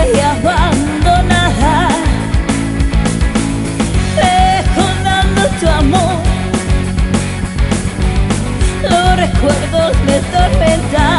y abandonada, recordando tu amor. Los recuerdos me tormentan.